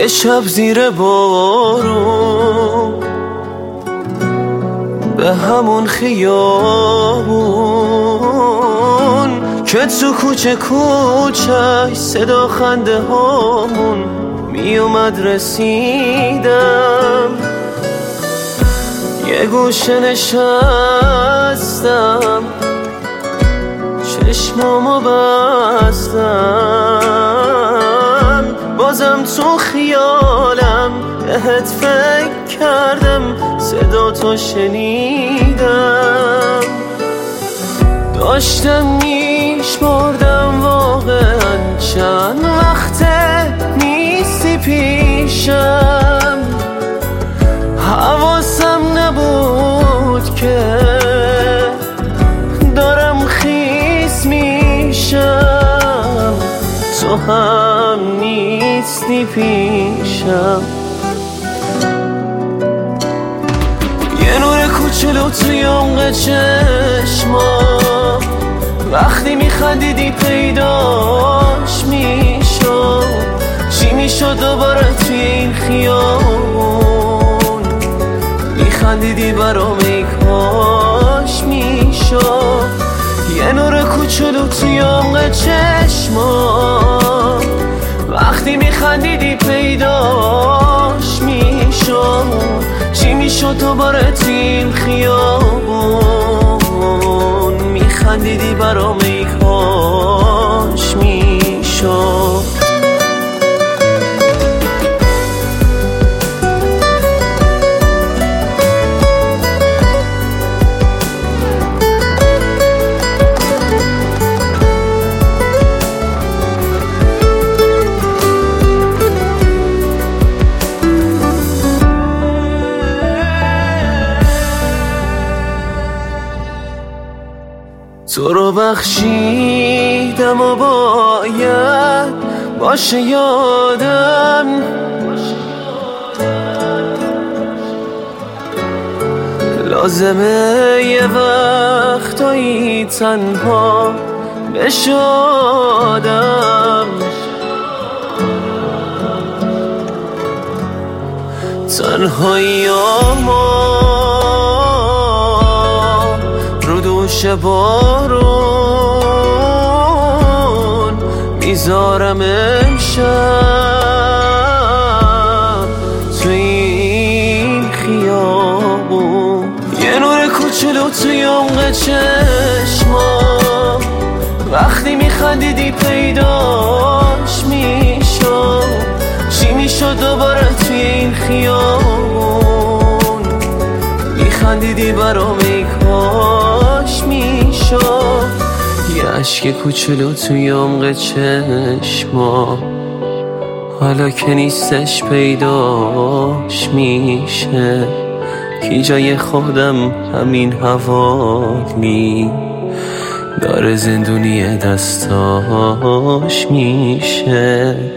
یه شب زیر بارون به همون خیابون که تو کوچه کوچه صدا خنده هامون می اومد رسیدم، یه گوشه نشستم چشمامو بستم، بازم تو خیالم بهت فکر کردم، صدا تو شنیدم، داشتم میشمردم واقعا چند وقته نیستی پیشم، حواسم نبود که دارم خیس میشم، تو هم نیستی پیشم. یه نور کوچولو توی عمق چشما وقتی میخندیدی پیداش میشد، چی میشد دوباره توی این خیابون میخندیدی برام ای کاش میشد. یه نور کوچولو توی عمق چشما وقتی میخندیدی پیداش میشد، چی میشد دوباره توی این خیابون میخندیدی برام ای کاش میشد. تو رو بخشیدم و باید باشه یادم، لازمه یه وقتایی تنها بشادم، تنهاییامو رو دوش بارون میذارم امشب توی این خیابون. یه نور کوچولو توی عمق چشما وقتی میخندیدی پیداش میشد، چی میشد دوباره توی این خیابون میخندیدی برام ای کاش میشد. یه عشق کوچولو توی عمق چشما حالا که نیستش پیداش میشه، کی جای خودم همین حوالی داره زندونی دستاش میشه.